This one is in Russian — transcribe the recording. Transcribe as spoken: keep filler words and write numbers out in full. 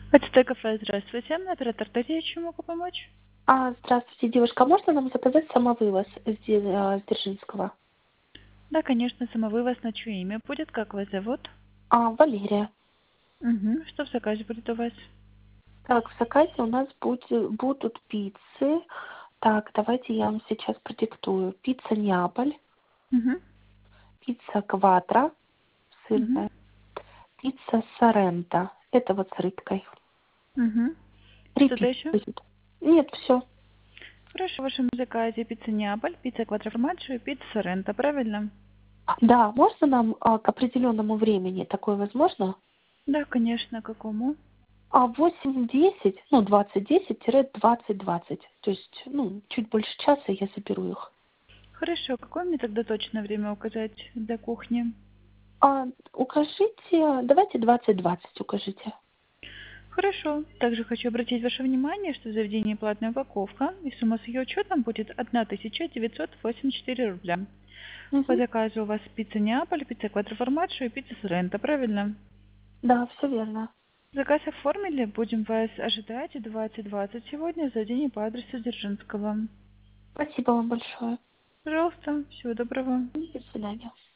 АТТ кафе, здравствуйте. Оператор Дарья, чем могу помочь? А, здравствуйте, девушка. Можно нам заказать самовывоз с Дзе- э, с Дзержинского? Да, конечно, самовывоз на чье имя будет, как вас зовут? А, Валерия. Угу. Что в заказе будет у вас? Так, в заказе у нас будет, будут пиццы. Так, давайте я вам сейчас продиктую. Пицца Неаполь, Угу. пицца Кватро, Угу. сырная, пицца Соренто. Это вот с рыбкой. Угу. Три Что-то пиццы еще? будет. Нет, все. Хорошо, в вашем заказе пицца Неаполь, пицца Квадроформаджо и пицца Соренто, правильно? Да, можно нам а, к определенному времени такое возможно? Да, конечно, какому? А восемь десять, ну, двадцать десять двадцать двадцать. То есть, ну, чуть больше часа я заберу их. Хорошо, какое мне тогда точное время указать для кухни? А, укажите, давайте двадцать двадцать укажите. Хорошо. Также хочу обратить ваше внимание, что в заведении платная упаковка, и сумма с ее учетом будет одна тысяча девятьсот восемьдесят четыре рубля. По Мгм. заказу у вас пицца Неаполь, пицца Квадроформаджо и пицца Соренто, правильно? Да, все верно. Заказ оформили, будем вас ожидать в двадцать двадцать сегодня в заведении по адресу Дзержинского. Спасибо вам большое. Пожалуйста, всего доброго. До свидания.